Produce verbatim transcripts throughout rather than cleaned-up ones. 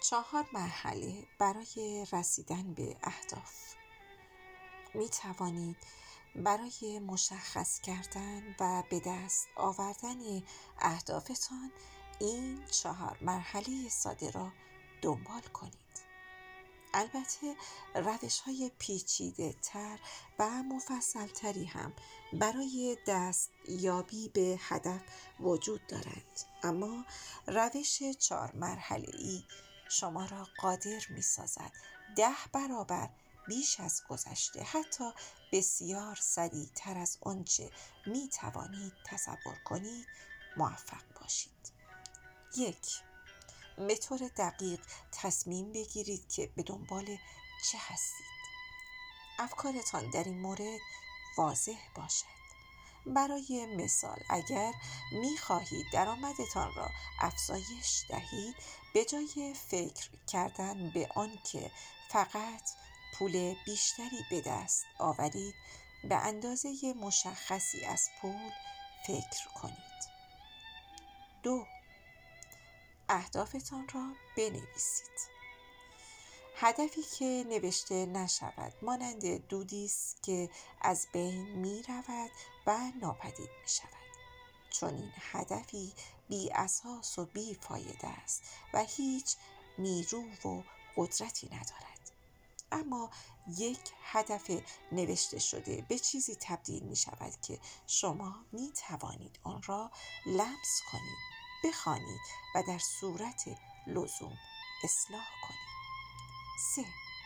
چهار مرحله برای رسیدن به اهداف. می توانید برای مشخص کردن و به دست آوردن اهدافتان این چهار مرحله ساده را دنبال کنید. البته روش های پیچیده تر و مفصل تری هم برای دست یابی به هدف وجود دارند، اما روش چهار مرحله ای شما را قادر می سازد ده برابر بیش از گذشته، حتی بسیار سریع تر از آنچه می توانید تصور کنید موفق باشید. یک، به طور دقیق تصمیم بگیرید که به دنبال چه هستید. افکارتان در این مورد واضح باشد. برای مثال، اگر می خواهید درآمدتان را افزایش دهید، به جای فکر کردن به آن که فقط پول بیشتری به دست آورید، به اندازه مشخصی از پول فکر کنید. دو، اهدافتان را بنویسید. هدفی که نوشته نشود مانند دودی است که از بین می رود و ناپدید می شود. چون این هدفی بی اساس و بی فایده است و هیچ نیرو و قدرتی ندارد. اما یک هدف نوشته شده به چیزی تبدیل می شود که شما می توانید آن را لمس کنید، بخوانید و در صورت لزوم اصلاح کنید. سه،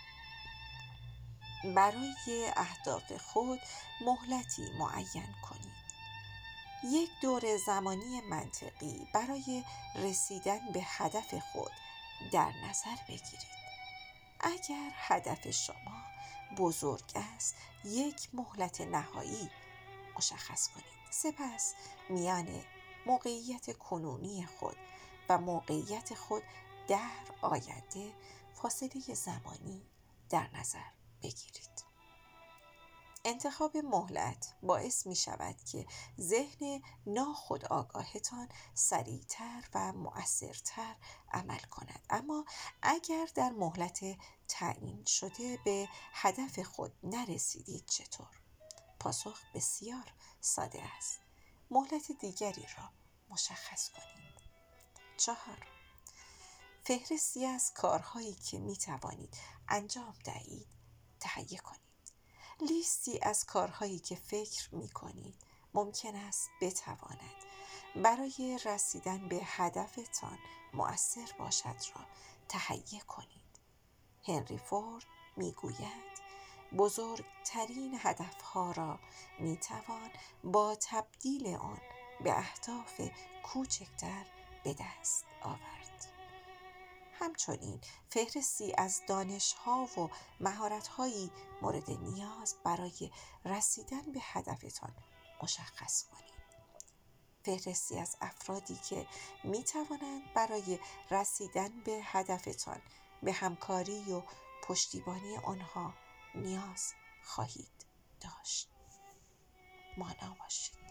برای اهداف خود مهلتی معین کنید. یک دور زمانی منطقی برای رسیدن به هدف خود در نظر بگیرید. اگر هدف شما بزرگ است، یک مهلت نهایی مشخص کنید. سپس میان موقعیت کنونی خود و موقعیت خود در آینده فاصله زمانی در نظر بگیرید. انتخاب مهلت باعث می شود که ذهن ناخودآگاهتان سریعتر و مؤثرتر عمل کند. اما اگر در مهلت تعیین شده به هدف خود نرسیدید چطور؟ پاسخ بسیار ساده است. مهلت دیگری را مشخص کنید. چهار، فهرستی از کارهایی که می توانید انجام دهید تهیه کنید. لیستی از کارهایی که فکر می کنید ممکن است بتواند برای رسیدن به هدفتان مؤثر باشد را تهیه کنید. هنری فورد می گوید بزرگترین هدفها را می توان با تبدیل آن به اهداف کوچکتر به دست آورد. همچنین فهرستی از دانش‌ها و مهارت‌هایی مورد نیاز برای رسیدن به هدفتان مشخص کنید. فهرستی از افرادی که می توانند برای رسیدن به هدفتان به همکاری و پشتیبانی آنها نیاز خواهید داشت. مانا باشید.